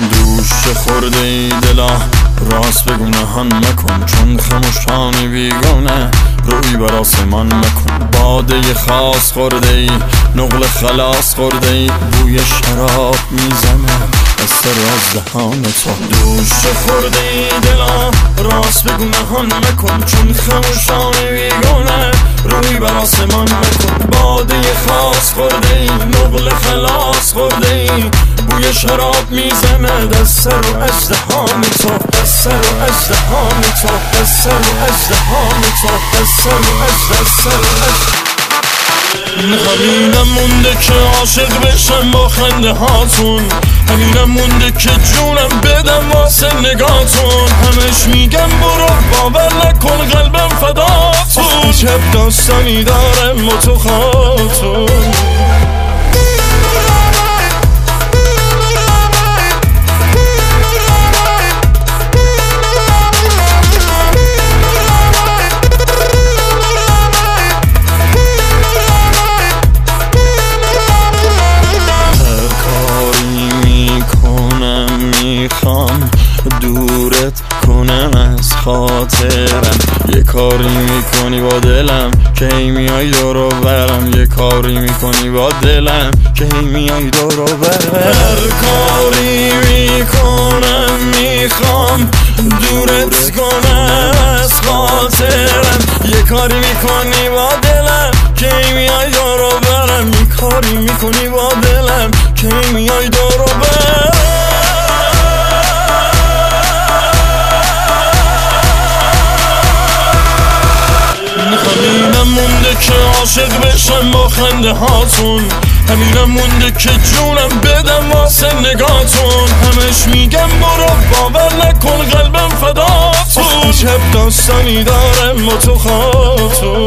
دوش خورده ای دلا راست بگو نهان مکن، چون خموشانی بیگانه روی بر آسمان مکن. باده خاص خورده ای، نقل خلاص خورده ای، بوی شراب میزنه از سر از دهان تو. دوش خورده ای دلا راست بگو نهان مکن، چون خموشانی بیگانه روی بر آسمان مکن. باده خاص خورده ای، نقل خلاص خورده ای، بوی شراب میزنه دست سر و ازدهان تو، دست سر و ازدهان تو، دست سر و ازدهان تو، دست سر و ازدهان. همینم مونده که عاشق بشم با خنده هاتون، همینم مونده که جونم بدم واسه نگاتون. همش میگم برو باور نکن قلبم فداتون، عجب داستانی داره ما تو خاتون. میخوام دورت کنم از خاطرم، یه کاری میکنی با دلم که ای میای دورو برم، یه کاری میکنی با دلم که ای میای دورو برم. هر کاری میکنم میخوام دورت کنم از خاطرم، یه کاری میکنی با دلم که ای میای دورو برم، یه کاری میکنی با دلم که ای میای دورو برم. همینم مونده که عاشق بشم با خنده هاتون، همینم مونده که جونم بدم واسه نگاتون. همش میگم برو باور نکن قلبم فداتون، عجب داستانی داره ما تو خاتون.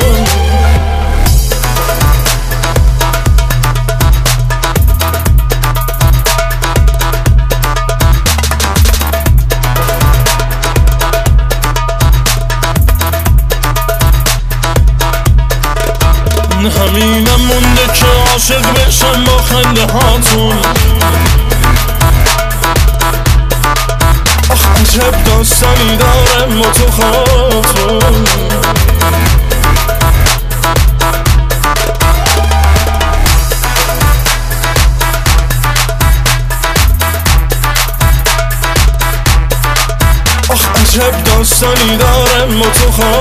همینم مونده که عاشق بشم با خنده هاتون، آخ عجب داستانی داره ما تو خاتون. آخ عجب داستانی داره ما تو خاتون.